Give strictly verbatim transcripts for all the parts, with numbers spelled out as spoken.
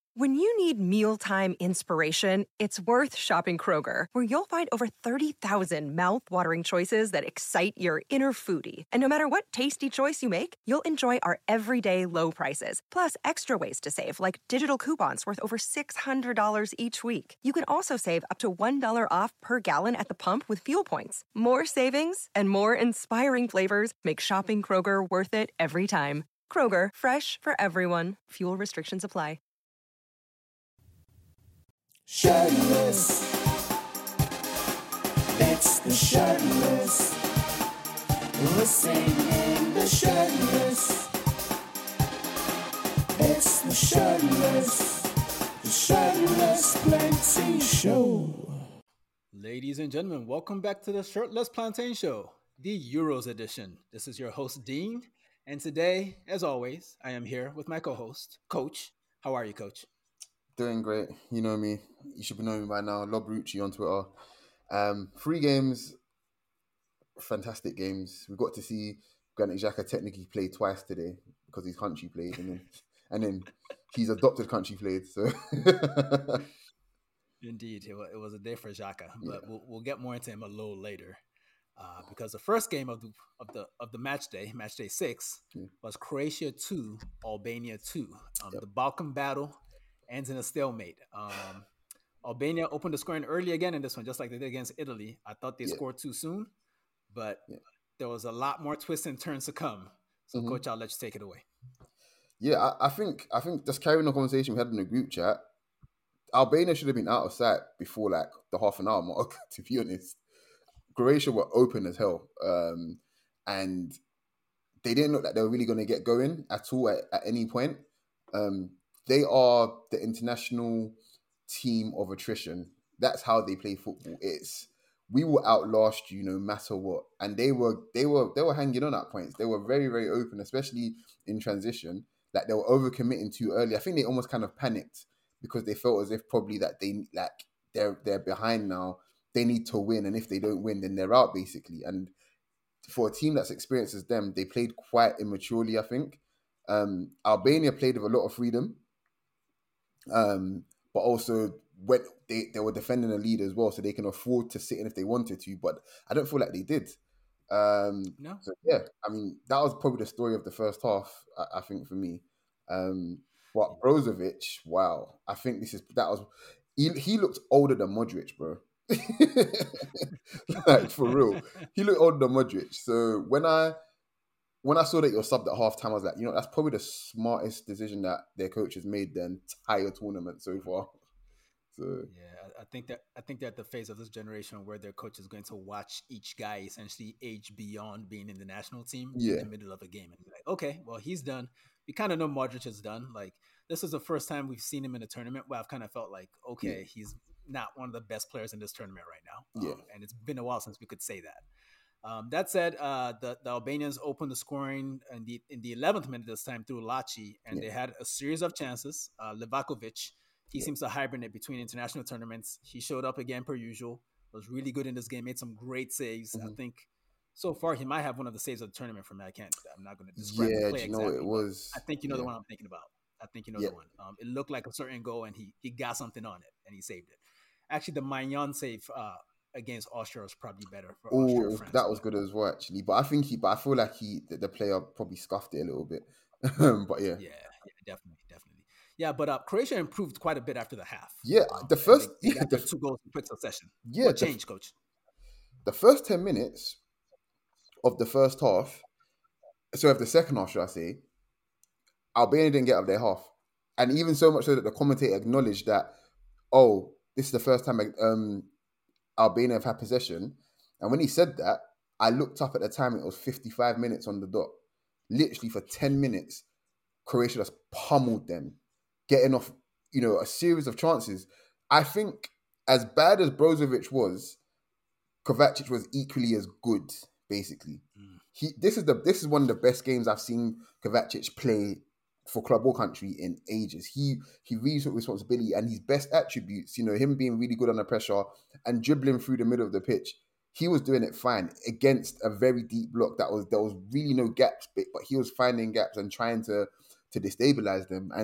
When you need mealtime inspiration, it's worth shopping Kroger, where you'll find over thirty thousand mouth-watering choices that excite your inner foodie. And no matter what tasty choice you make, you'll enjoy our everyday low prices, plus extra ways to save, like digital coupons worth over six hundred dollars each week. You can also save up to one dollar off per gallon at the pump with fuel points. More savings and more inspiring flavors make shopping Kroger worth it every time. Kroger, fresh for everyone. Fuel restrictions apply. Shirtless. It's the Shirtless. We're singing the Shirtless. It's the Shirtless. The Shirtless Plantain Show. Ladies and gentlemen, welcome back to the Shirtless Plantain Show, the Euros edition. This is your host, Dean. And today, as always, I am here with my co-host, Coach. How are you, Coach? Doing great. You know me. You should be knowing me by now. Lobrucci on Twitter. Um, three games, fantastic games. We got to see Granit Xhaka technically play twice today because his country played, and then and then his adopted country played. So Indeed, it was, it was a day for Xhaka, but Yeah. we'll, we'll get more into him a little later. Uh, because the first game of the of the of the match day, match day six, Yeah. was Croatia two, Albania two. Um, Yep. The Balkan battle ends in a stalemate. Um, Albania opened the scoring early again in this one, just like they did against Italy. I thought they Yeah. scored too soon, but Yeah. there was a lot more twists and turns to come. So, Mhm. Coach, I'll let you take it away. yeah, I, I think I think just carrying the conversation we had in the group chat, Albania should have been out of sight before like the half an hour mark. To be honest, Croatia were open as hell, um, and they didn't look like they were really going to get going at all at, at any point. Um, they are the international team of attrition. That's how they play football. It's we will outlast you no matter what, and they were they were they were hanging on at points. They were very very open, especially in transition. Like they were overcommitting too early. I think they almost kind of panicked because they felt as if probably that they like they're they're behind now. They need to win, and if they don't win, then they're out basically. And for a team that's experienced as them, they played quite immaturely, I think. Um, Albania played with a lot of freedom, um, but also when they, they were defending a lead as well, so they can afford to sit in if they wanted to. But I don't feel like they did. Um, No? so yeah, I mean that was probably the story of the first half. I, I think for me, um, but Brozovic, wow, I think this is that was he, he looked older than Modric, bro. Like for real, he looked older than Modric. So when I when I saw that you're subbed at halftime, I was like, you know, that's probably the smartest decision that their coach has made the entire tournament so far. So Yeah, I I think that I think they're at the phase of this generation where their coach is going to watch each guy essentially age beyond being in the national team in Yeah. the middle of a game and be like, okay, well he's done. We kind of know Modric is done. Like this is the first time we've seen him in a tournament where I've kind of felt like, okay, Yeah. he's not one of the best players in this tournament right now. Yeah. Um, and it's been a while since we could say that. Um, that said, uh, the, the Albanians opened the scoring in the in the eleventh minute this time through Laci, and Yeah. they had a series of chances. Uh, Livakovic, he Yeah. seems to hibernate between international tournaments. He showed up again per usual. Was really good in this game. Made some great saves. I Mhm. think so far he might have one of the saves of the tournament for me. I can't. I'm not going to describe the Yeah, play do you know what exactly. it but was? I think you know the Yeah. one I'm thinking about. I think you know Yeah. the one. Um, it looked like a certain goal, and he he got something on it, and he saved it. Actually, the Magnan save uh, against Austria was probably better for Oh, Austria it or was, France. that was but- good as well, actually. But I think he, but I feel like he, the, the player probably scuffed it a little bit. But yeah, Yeah, yeah, definitely, definitely. Yeah, but uh, Croatia improved quite a bit after the half. yeah. Um, The and first, they, they yeah, got their the, two goals in quick succession. yeah, What the, changed, Coach? the first ten minutes of the first half, so of the second half, should I say? Albania didn't get out of their half, and even so much so that the commentator acknowledged that, oh, this is the first time um, Albania have had possession. And when he said that, I looked up at the time; it was fifty-five minutes on the dot. Literally for ten minutes, Croatia just pummeled them, getting off, you know, a series of chances. I think as bad as Brozovic was, Kovacic was equally as good. Basically, Mm. he this is the this is one of the best games I've seen Kovacic play for club or country in ages. He he really took responsibility, and his best attributes, you know, him being really good under pressure and dribbling through the middle of the pitch. He was doing it fine against a very deep block that was there was really no gaps, but, but he was finding gaps and trying to to destabilize them. And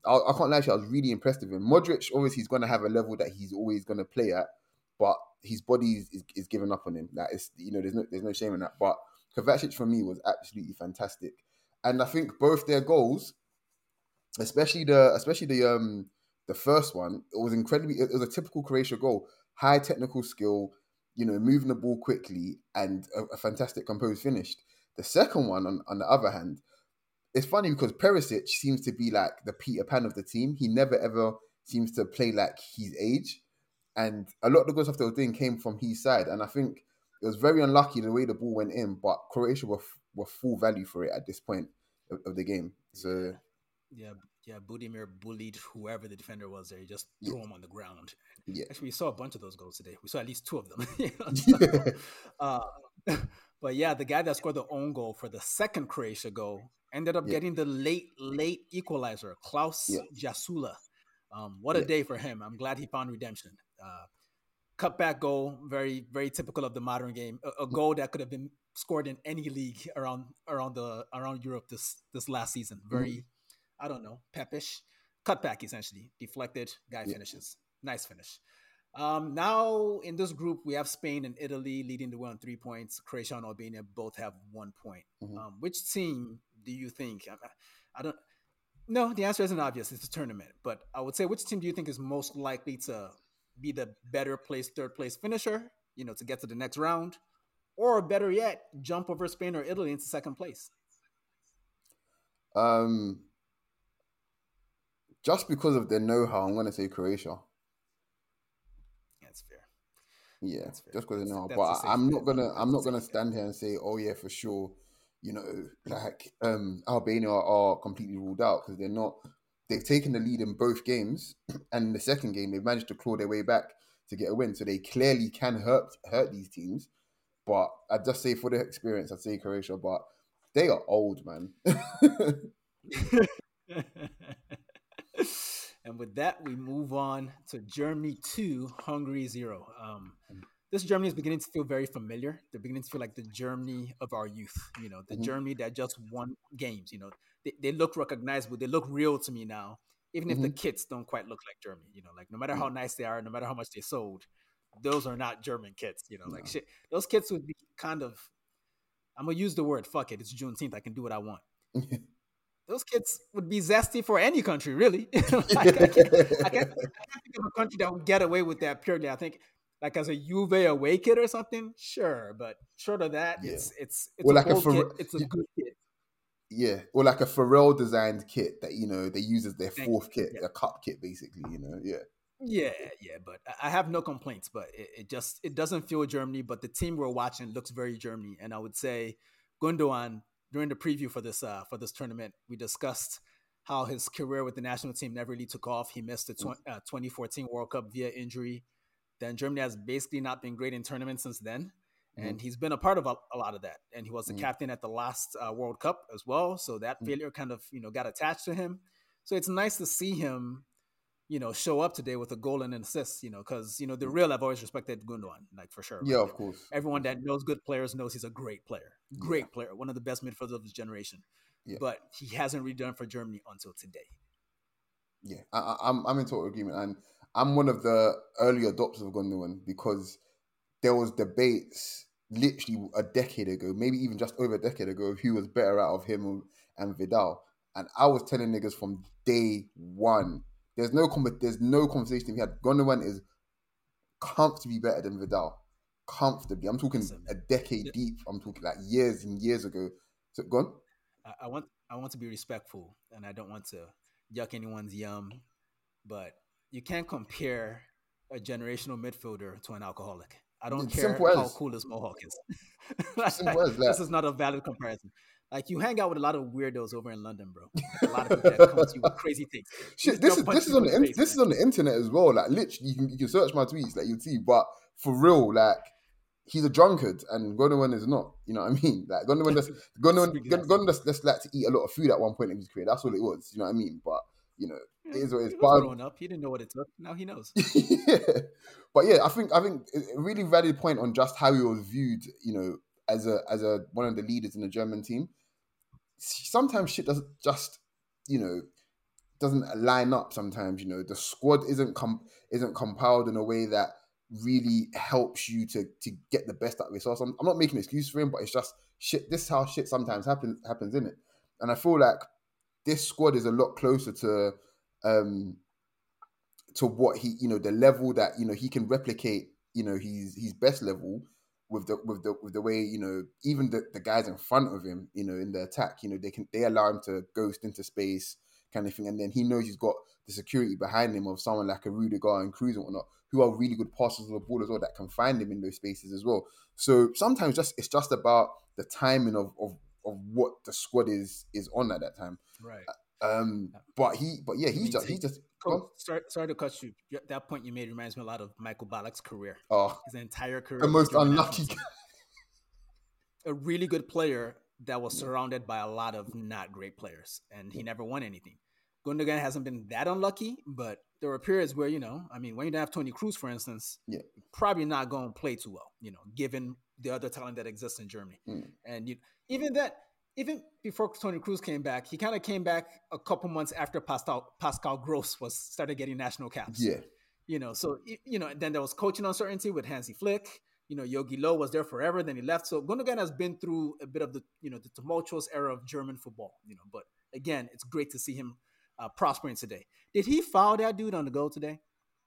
I, I can't lie to you, I was really impressed with him. Modric, obviously, he's going to have a level that he's always going to play at, but his body is, is, is giving up on him. That is, you know, there's no there's no shame in that. But Kovacic for me was absolutely fantastic, and I think both their goals, especially the especially the um the first one, it was incredibly. It was a typical Croatia goal, high technical skill, you know, moving the ball quickly, and a, a fantastic composed finish. The second one, on, on the other hand, it's funny because Perisic seems to be like the Peter Pan of the team. He never ever seems to play like his age. And a lot of the good stuff they were doing came from his side. And I think it was very unlucky the way the ball went in, but Croatia were, were full value for it at this point of, of the game. So yeah, yeah, Budimir bullied whoever the defender was there. He just threw yeah. him on the ground. Yeah. Actually, we saw a bunch of those goals today. We saw at least two of them. You know, so, Yeah. uh, but yeah, the guy that scored the own goal for the second Croatia goal ended up Yeah. getting the late, late equalizer, Klaus Yeah. Jasula. Um, what a Yeah. day for him. I'm glad he found redemption. Uh, cutback goal, very, very typical of the modern game. A, a goal that could have been scored in any league around around the around Europe this this last season. Very, mm-hmm. I don't know, pepish. Cutback essentially. Deflected, guy Yeah. finishes. Nice finish. Um, now in this group, we have Spain and Italy leading the way on three points. Croatia and Albania both have one point. Mhm. Um, which team do you think? I, I don't. No, the answer isn't obvious. It's a tournament, but I would say, which team do you think is most likely to be the better place, third place finisher? You know, to get to the next round, or better yet, jump over Spain or Italy into second place. Um, just because of their know-how, I'm going to say Croatia. That's fair. Yeah, That's fair. just because of That's- know-how. that's But a I- safe I'm not bet. gonna, That's I'm a not gonna safe bet. stand here and say, oh yeah, for sure. You know, like um, Albania are completely ruled out because they're not. They've taken the lead in both games, and in the second game they've managed to claw their way back to get a win. So they clearly can hurt hurt these teams. But I'd just say for the experience, I'd say Croatia. But they are old, man. And with that, we move on to Germany two, Hungary zero. Um, this Germany is beginning to feel very familiar. They're beginning to feel like the Germany of our youth. You know, the Mhm. Germany that just won games. You know, they, they look recognizable. They look real to me now, even if the Mhm. kits don't quite look like Germany. You know, like no matter how nice they are, no matter how much they sold, those are not German kits. You know, like No. shit. Those kits would be kind of. I'm gonna use the word fuck it. It's Juneteenth. I can do what I want. Those kids would be zesty for any country, really. Like, I, can't, I, can't, I can't think of a country that would get away with that purely. I think, like as a Juve away kid or something, sure, but short of that, Yeah. it's it's it's Or a like a bold Pharre- kit. It's a good kit. Yeah, or like a Pharrell designed kit that you know they use as their Thank fourth you. kit, Yeah. their cup kit, basically. You know, yeah. Yeah, yeah, but I- I have no complaints. But it, it just it doesn't feel Germany. But the team we're watching looks very Germany, and I would say Gundogan during the preview for this uh, for this tournament, we discussed how his career with the national team never really took off. He missed the tw- uh, twenty fourteen World Cup via injury. Then Germany has basically not been great in tournaments since then. And he's been a part of a, a lot of that. And he was the Mhm. captain at the last uh, World Cup as well. So that Mhm. failure kind of, you know, got attached to him. So it's nice to see him, you know, show up today with a goal and an assist, you know, because, you know, the real I've always respected Gundogan, like for sure. Yeah, Like, of course. everyone that knows good players knows he's a great player. Great player. One of the best midfielders of his generation. Yeah. But he hasn't really done for Germany until today. Yeah, I, I- I'm I'm in total agreement, and I'm one of the early adopters of Gundogan because there was debates literally a decade ago, maybe even just over a decade ago, of who was better out of him and Vidal, and I was telling niggas from day one, there's no com- there's no conversation we had. Gundogan is comfortably better than Vidal, comfortably. I'm talking Listen, a decade yeah. deep. I'm talking like years and years ago. So gone. I, I want I want to be respectful, and I don't want to yuck anyone's yum, but you can't compare a generational midfielder to an alcoholic. I don't It's care simple how as. cool his mohawk is. Like, Simple as that. this is not a valid comparison. Like you hang out with a lot of weirdos over in London, bro. Like, a lot of people that come to you with crazy things. Shit, this is this is on the in, this is on the internet as well. Like literally, you can you can search my tweets, like you'll see. But for real, like he's a drunkard, and Gundogan is not. You know what I mean? Like Gundogan just Gundogan Gundogan just, just like to eat a lot of food at one point in his career. That's all it was. You know what I mean? But you know, it is what it is. He But was um, growing up. He didn't know what it took. Now he knows. yeah. But yeah, I think I think a really valid point on just how he was viewed. You know, as a as a one of the leaders in the German team. Sometimes shit doesn't just, you know, doesn't line up sometimes. You know, the squad isn't com- isn't compiled in a way that really helps you to to get the best out of yourself. So I'm, I'm not making an excuse for him, but it's just shit. This is how shit sometimes happens happens in it, and I feel like this squad is a lot closer to um to what he, you know, the level that, you know, he can replicate, you know, his his best level with the with the with the way, you know, even the, the guys in front of him, you know, in the attack, you know, they can they allow him to ghost into space kind of thing, and then he knows he's got the security behind him of someone like a Rudiger and Cruz and whatnot, who are really good passers of the ball as well, that can find him in those spaces as well. So sometimes just it's just about the timing of of, of what the squad is is on at that time. Right. Um, but he, but yeah, I he's mean, just to- he's just Coach, sorry, sorry to cut you. Y- That point you made reminds me a lot of Michael Ballack's career. oh, His entire career. the with the most German unlucky national team. A really good player that was surrounded by a lot of not great players, and he never won anything. Gundogan hasn't been that unlucky, but there were periods where, you know, I mean, when you don't have Toni Kroos, for instance, Yeah. you're probably not going to play too well, you know, given the other talent that exists in Germany. Mm. And you, even that, even before Toni Kroos came back, he kind of came back a couple months after Pascal Pascal Gross was started getting national caps. Yeah. You know, so you know, then there was coaching uncertainty with Hansi Flick. You know, Yogi Löw was there forever, then he left. So Gundogan has been through a bit of the, you know, the tumultuous era of German football. You know, but again, it's great to see him uh, prospering today. Did he foul that dude on the goal today?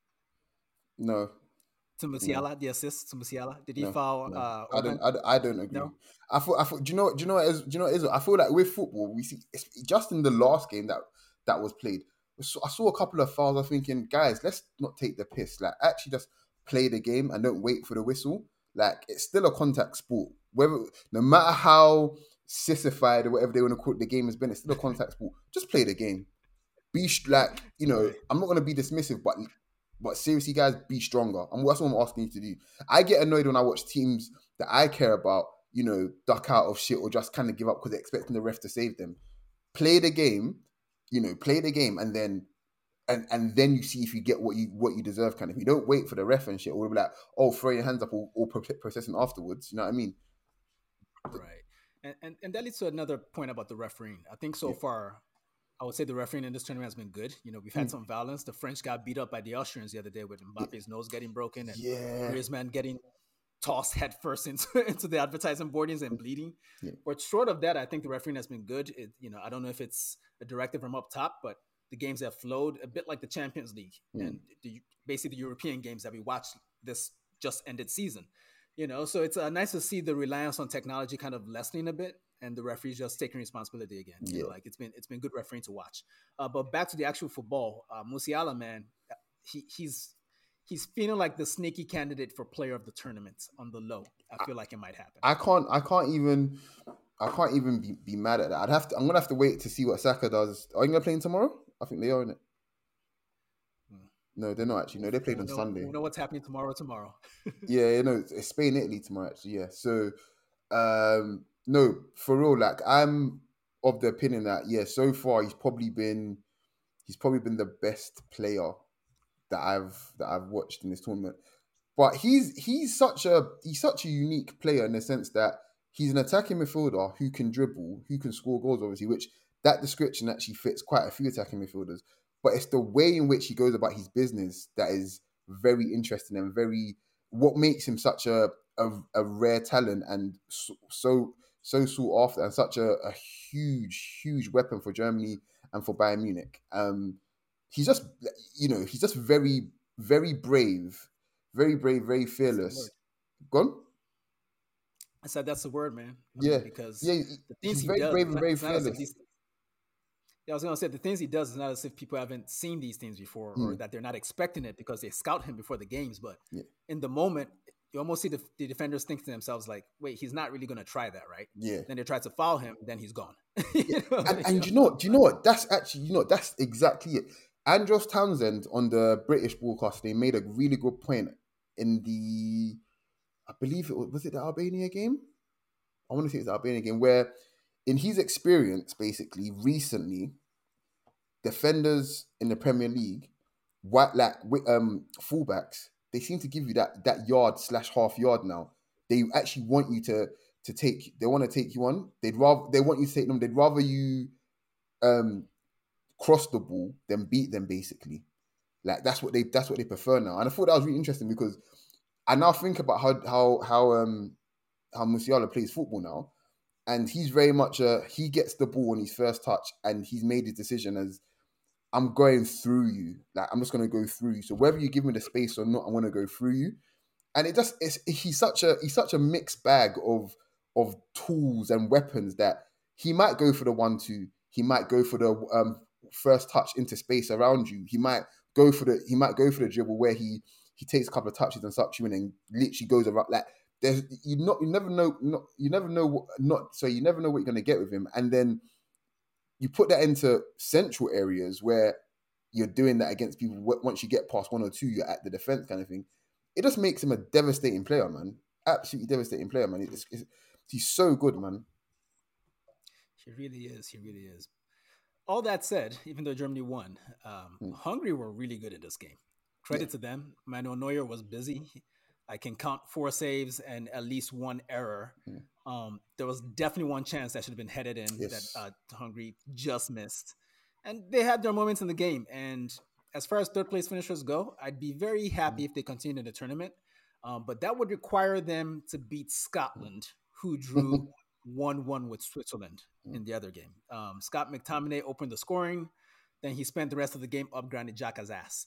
No. To Musiala, the assist to Musiala. Did he No, foul? no. Uh, I don't. Orban? I, I don't agree. No? I thought. I thought. Do you know? Do you know? What is, do you know? What is, I feel like with football, we see it's just in the last game that that was played. So I saw a couple of fouls. I was thinking, guys, let's not take the piss. Like, actually, just play the game and don't wait for the whistle. Like, it's still a contact sport. Whether, no matter how sissified or whatever they want to call it, the game has been, it's still a contact sport. Just play the game. Be sh- like, you know, Right. I'm not going to be dismissive, but but seriously, guys, be stronger. And that's what I'm asking you to do. I get annoyed when I watch teams that I care about, you know, duck out of shit or just kind of give up because they're expecting the ref to save them. Play the game, you know, play the game, and then and and then you see if you get what you what you deserve. Kind of, you don't wait for the ref and shit, or be like, oh, throw your hands up or, or processing afterwards. You know what I mean? Right. And, and and that leads to another point about the refereeing. I think so Yeah. far, I would say the refereeing in this tournament has been good. You know, we've had Mm. some violence. The French got beat up by the Austrians the other day with Mbappe's nose getting broken and Yeah. Griezmann getting tossed headfirst into, into the advertising boardings and bleeding. Yeah. But short of that, I think the refereeing has been good. It, you know, I don't know if it's a directive from up top, but the games have flowed a bit like the Champions League Mm. and the, basically the European games that we watched this just ended season. You know, so it's uh, nice to see the reliance on technology kind of lessening a bit, and the referees just taking responsibility again. You Yeah. know, like it's been it's been good refereeing to watch. Uh, but back to the actual football, uh, Musiala, man, he he's he's feeling like the sneaky candidate for player of the tournament on the low. I feel like it might happen. I can't. I can't even. I can't even be, be mad at that. I'd have to. I'm gonna have to wait to see what Saka does. Are you gonna play him tomorrow? I think they are in it. Hmm. No, they're not actually. No, they played We'll on know, Sunday. we'll know what's happening tomorrow. Tomorrow. Yeah, you know, it's Spain, Italy tomorrow. Actually, yeah. So, um, no, for real. Like, I'm of the opinion that yeah, so far he's probably been, he's probably been the best player that I've that I've watched in this tournament. But he's he's such a he's such a unique player in the sense that he's an attacking midfielder who can dribble, who can score goals, obviously, which that description actually fits quite a few attacking midfielders. But it's the way in which he goes about his business that is very interesting and very what makes him such a a, a rare talent and so so, so sought after and such a, a huge huge weapon for Germany and for Bayern Munich. Um, he's just you know he's just very very brave, very brave, very That's the fearless. word. Gone? I said that's the word, man. I Yeah, mean, because yeah. the things He's he very does, brave it's and not, very it's not as if fearless. these. Yeah, I was gonna say the things he does is not as if people haven't seen these things before, or Mm. that they're not expecting it because they scout him before the games. But Yeah. in the moment, you almost see the, the defenders think to themselves like, "Wait, he's not really gonna try that, right?" Yeah. Then they try to foul him, then he's gone. You know? And and you know what? Do you know what? That's actually you know that's exactly it. Andros Townsend on the British broadcast, they made a really good point in the, I believe it was was it the Albania game? I want to say it's the Albania game where, in his experience, basically recently, defenders in the Premier League, what like wi- um fullbacks, they seem to give you that that yard slash half yard now. They actually want you to to take. They want to take you on. They'd rather they want you to take them. They'd rather you um cross the ball, then beat them basically. Like that's what they that's what they prefer now. And I thought that was really interesting because I now think about how how how um how Musiala plays football now, and he's very much a he gets the ball on his first touch, and he's made his decision as I'm going through you. Like I'm just going to go through you. So whether you give me the space or not, I'm going to go through you. And it just it's he's such a he's such a mixed bag of of tools and weapons that he might go for the one two, he might go for the um, first touch into space around you, he might go for the he might go for the dribble where he he takes a couple of touches and sucks you in and literally goes around. Like there's you not you never know not you never know what not so you never know what you're going to get with him. And then you put that into central areas where you're doing that against people. Once you get past one or two, you're at the defense kind of thing. It just makes him a devastating player, man. Absolutely devastating player, man. It's, it's, he's so good, man. He really is. He really is. All that said, even though Germany won, um, mm. Hungary were really good in this game. Credit yeah. to them. Manuel Neuer was busy. I can count four saves and at least one error. Mm. Um, there was definitely one chance that should have been headed in yes. that uh, Hungary just missed. And they had their moments in the game. And as far as third place finishers go, I'd be very happy if they continued in the tournament. Um, but that would require them to beat Scotland, who drew one one with Switzerland in the other game. Um, Scott McTominay opened the scoring. Then he spent the rest of the game up Granit Xhaka's ass.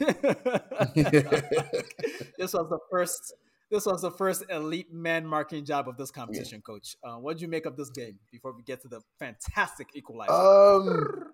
This was the first. This was the first elite man marking job of this competition, yeah. Coach. Uh, what did you make of this game before we get to the fantastic equalizer? Um,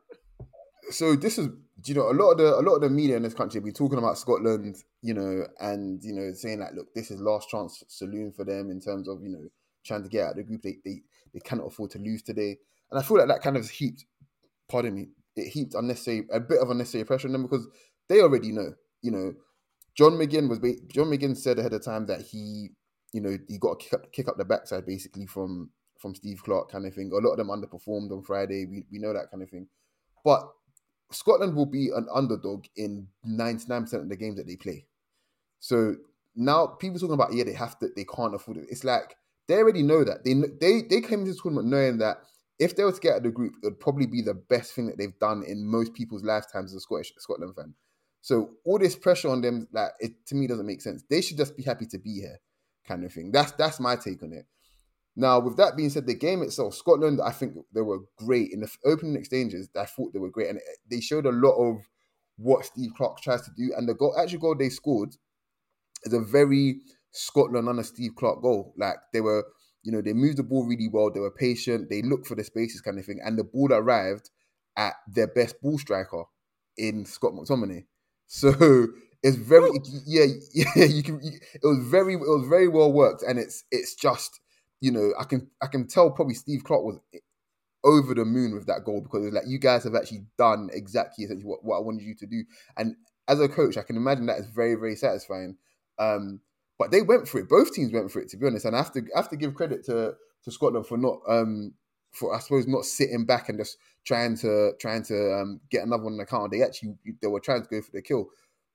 so this is, you know, a lot of the a lot of the media in this country be talking about Scotland, you know, and you know, saying like, look, this is last chance saloon for them in terms of, you know, trying to get out of the group. They they they cannot afford to lose today, and I feel like that kind of heaped, pardon me, it heaped unnecessary a bit of unnecessary pressure on them because they already know, you know. John McGinn was John McGinn said ahead of time that he, you know, he got to kick up, kick up the backside basically from from Steve Clarke kind of thing. A lot of them underperformed on Friday. We we know that kind of thing, but Scotland will be an underdog in ninety-nine percent of the games that they play. So now people talking about, yeah, they have to, they can't afford it. It's like they already know that. They they they came into this tournament knowing that if they were to get out of the group, it would probably be the best thing that they've done in most people's lifetimes as a Scottish Scotland fan. So all this pressure on them, like it to me doesn't make sense. They should just be happy to be here, kind of thing. That's that's my take on it. Now, with that being said, the game itself, Scotland, I think they were great in the opening exchanges. I thought they were great, and they showed a lot of what Steve Clarke tries to do. And the goal, actual goal they scored, is a very Scotland under Steve Clarke goal. Like they were, you know, they moved the ball really well. They were patient. They looked for the spaces, kind of thing. And the ball arrived at their best ball striker in Scott McTominay. So it's very, yeah, yeah. You can. It was very, it was very well worked, and it's it's just. You know, I can I can tell probably Steve Clarke was over the moon with that goal because it was like, you guys have actually done exactly essentially what, what I wanted you to do. And as a coach, I can imagine that is very, very satisfying. Um, but they went for it. Both teams went for it, to be honest. And I have to, I have to give credit to, to Scotland for not, um, for I suppose, not sitting back and just trying to trying to um, get another one on the counter. They actually, they were trying to go for the kill.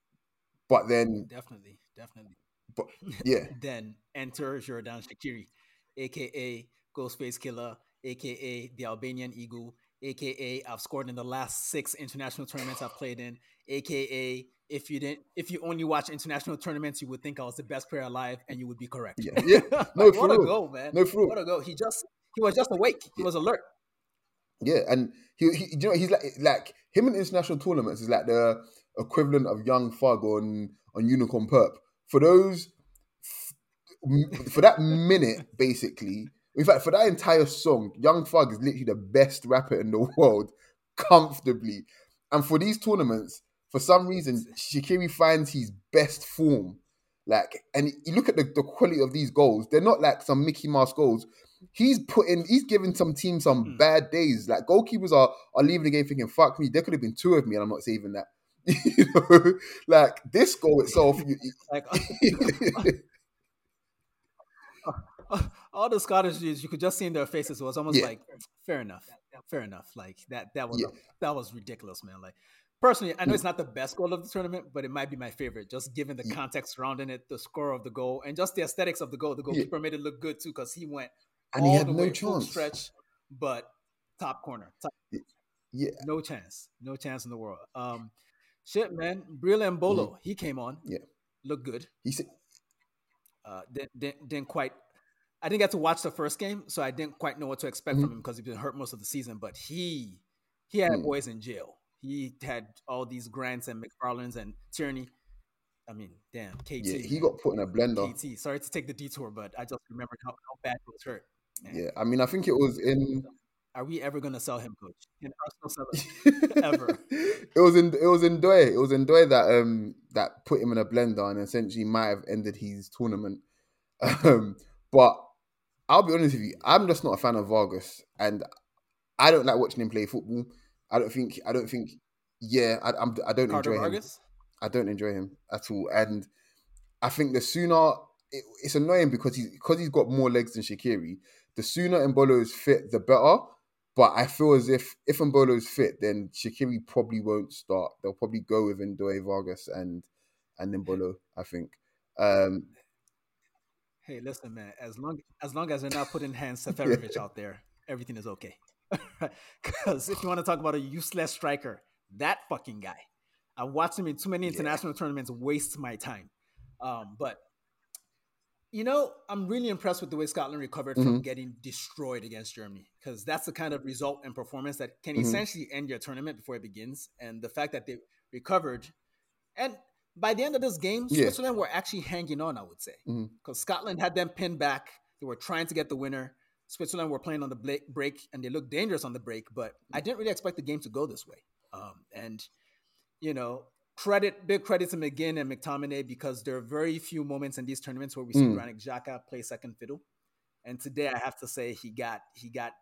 But then... Definitely, definitely. But yeah. Then enter Xherdan Shaqiri, a k a. Ghostface Killer, a k a the Albanian Eagle, a k a I've scored in the last six international tournaments I've played in, a k a if you didn't, if you only watch international tournaments, you would think I was the best player alive, and you would be correct. Yeah, yeah. No, like, for what real. a go, man! No, for real. What a go! He just, he was just awake. He yeah. was alert. Yeah, and he, he, you know, he's like, like him in international tournaments is like the equivalent of Young Thug on on Unicorn Perp. For those, for that minute, basically. In fact, for that entire song, Young Thug is literally the best rapper in the world, comfortably. And for these tournaments, for some reason, Shaqiri finds his best form. Like, and you look at the, the quality of these goals, they're not like some Mickey Mouse goals. He's putting, he's giving some teams some mm. bad days. Like, goalkeepers are, are leaving the game thinking, fuck me, there could have been two of me and I'm not saving that. You know, like, this goal itself... you, like, all the Scottish dudes, you could just see in their faces, it was almost yeah. like, fair enough, fair enough. Like that, that was yeah. a, that was ridiculous, man. Like personally, I know it's not the best goal of the tournament, but it might be my favorite, just given the yeah. context surrounding it, the score of the goal, and just the aesthetics of the goal. The goalkeeper yeah. made it look good too, because he went and all he had the no way chance. full stretch, but top corner. Top. Yeah, No chance. No chance in the world. Um, shit, man. Bril Mbolo, mhm, he came on, yeah. looked good. He said, Uh, didn't, didn't, didn't quite. I didn't get to watch the first game, so I didn't quite know what to expect from him mhm, because he's been hurt most of the season. But he he had mm, boys in jail. He had all these Grants and McFarlands and Tierney. I mean, damn, yeah, K T, he man. got put in a blender. K T. Sorry to take the detour, but I just remembered how, how bad he was hurt. Man, Yeah, I mean, I think it was in. are we ever gonna sell him, coach? Can Arsenal sell him ever? it was in it was in Doy. It was in Doy that um that put him in a blender and essentially might have ended his tournament. Um, but I'll be honest with you, I'm just not a fan of Vargas, and I don't like watching him play football. I don't think I don't think yeah, I I'm, I don't Carter enjoy him. Vargas. I don't enjoy him at all, and I think the sooner it, it's annoying because he's because he's got more legs than Shaqiri. The sooner Mbolo is fit, the better. But I feel as if if Mbolo is fit, then Shaqiri probably won't start. They'll probably go with Ndoye Vargas and and Mbolo. I think. Um, Hey, listen, man. As long as long as they're not putting Hans yeah. Seferovic out there, everything is okay. Because if you want to talk about a useless striker, that fucking guy, I watched him in too many Yeah. international tournaments, waste my time. Um, but you know, I'm really impressed with the way Scotland recovered Mm-hmm. from getting destroyed against Germany, because that's the kind of result and performance that can Mm-hmm. essentially end your tournament before it begins. And the fact that they recovered, and by the end of this game, Yeah. Switzerland were actually hanging on, I would say, Mm-hmm. because Scotland had them pinned back. They were trying to get the winner. Switzerland were playing on the bla- break, and they looked dangerous on the break, but I didn't really expect the game to go this way. Um, and, you know, credit, big credit to McGinn and McTominay, because there are very few moments in these tournaments where we see Mm. Granit Xhaka play second fiddle. And today I have to say he got, he got,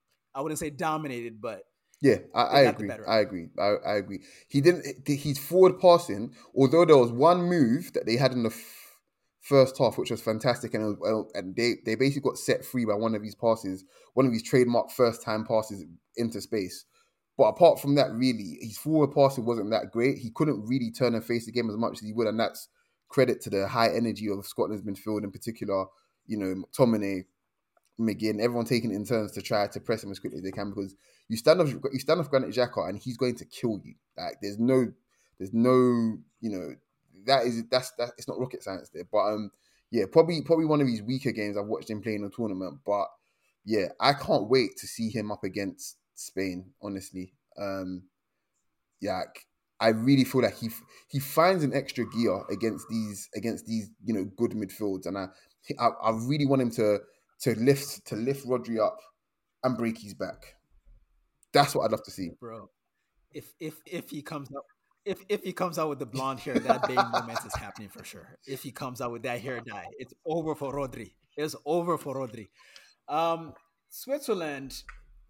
I wouldn't say dominated, but Yeah, I, they I got the agree. better of I him. agree. I, I agree. He didn't. He's forward passing. Although there was one move that they had in the f- first half, which was fantastic, and it was, well, and they they basically got set free by one of his passes, one of his trademark first time passes into space. But apart from that, really, his forward passing wasn't that great. He couldn't really turn and face the game as much as he would, and that's credit to the high energy of Scotland's midfield, in particular. You know, McTominay, McGinn, everyone taking it in turns to try to press him as quickly as they can, because you stand off you stand off Granit Xhaka and he's going to kill you. Like there's no there's no you know that is that's that it's not rocket science there. But um yeah, probably probably one of his weaker games I've watched him play in a tournament. But yeah, I can't wait to see him up against Spain, honestly. Um yeah, like, I really feel like he he finds an extra gear against these against these you know good midfields, and I I, I really want him to to lift to lift Rodri up and break his back. That's what I'd love to see. Bro, if if if he comes out if if he comes out with the blonde hair, that Bane moment is happening for sure. If he comes out with that hair dye, it's over for Rodri. It's over for Rodri. Um, Switzerland,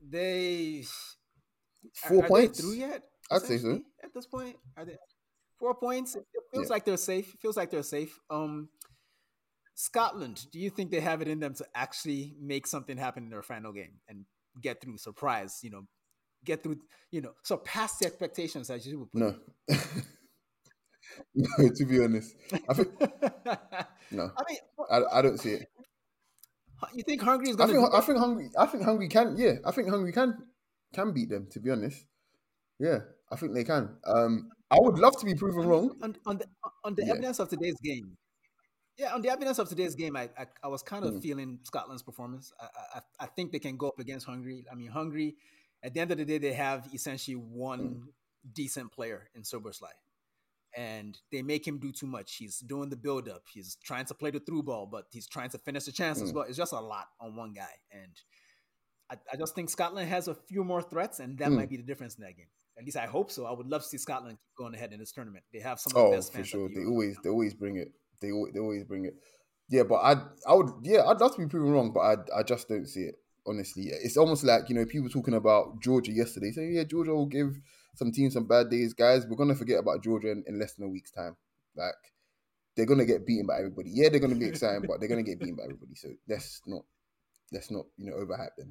they are, Four are they through points, yet? I'd say so. Essentially, at this point, are they four points? It it Yeah. feels like they're safe. It feels like they're safe. Um, Scotland, do you think they have it in them to actually make something happen in their final game and get through? Surprise, you know, get through, you know, surpass the expectations, as you would put No, no. To be honest, I think it. no. I mean, what, I, what, I don't see it. you think Hungary is I going to think do I it? think Hungary. I think Hungary can. Yeah, I think Hungary can can beat them. To be honest, yeah, I think they can. Um, I would love to be proven I mean, wrong. on, on the on the Yeah. evidence of today's game, yeah, on the evidence of today's game, I I, I was kind of Mm. feeling Scotland's performance. I, I I think they can go up against Hungary. I mean, Hungary, at the end of the day, they have essentially one Mm. decent player in Soberslai, and they make him do too much. He's doing the build up. He's trying to play the through ball, but he's trying to finish the chance as Mm. well. It's just a lot on one guy, and I, I just think Scotland has a few more threats, and that Mm. might be the difference in that game. At least I hope so. I would love to see Scotland keep going ahead in this tournament. They have some of the Oh, best for fans at sure. the They Euros right always now. they always bring it. They al- they always bring it. Yeah, but I I would yeah I'd love to be proven wrong, but I I just don't see it. Honestly, it's almost like you know people talking about Georgia yesterday, saying yeah Georgia will give some teams some bad days, guys. We're gonna forget about Georgia in, in less than a week's time. Like they're gonna get beaten by everybody. Yeah, they're gonna be exciting, but they're gonna get beaten by everybody. So let's not let's not you know overhype them.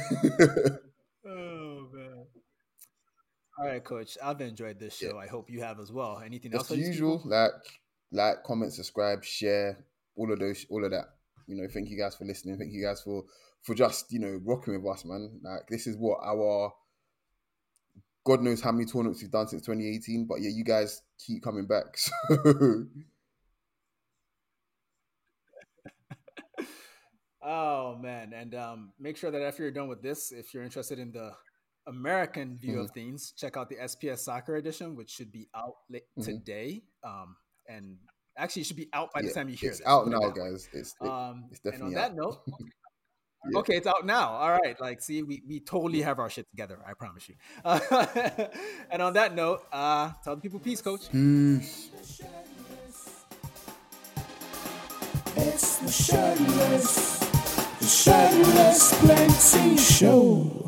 Oh man! All right, Coach. I've enjoyed this Yeah, show. I hope you have as well. Anything else just for the these usual. people? Like like, comment, subscribe, share, all of those, all of that. You know, thank you guys for listening. Thank you guys for for just you know rocking with us, man. Like this is what our God knows how many tournaments we've done since twenty eighteen. But yeah, you guys keep coming back. So. Oh man, and um, make sure that after you're done with this, if you're interested in the American view Mhm. of things, check out the S P S Soccer Edition, which should be out li- Mhm. today. Um, and actually, it should be out by the Yeah, time you hear it's this. out put it now, that way. guys. It's it, Um, it's and on definitely that out. note, Yeah. okay, it's out now. All right, like, see, we, we totally have our shit together. I promise you. Uh, and on that note, uh, tell the people peace, coach. Peace. It's the Shirtless, the Shirtless Plenty Show.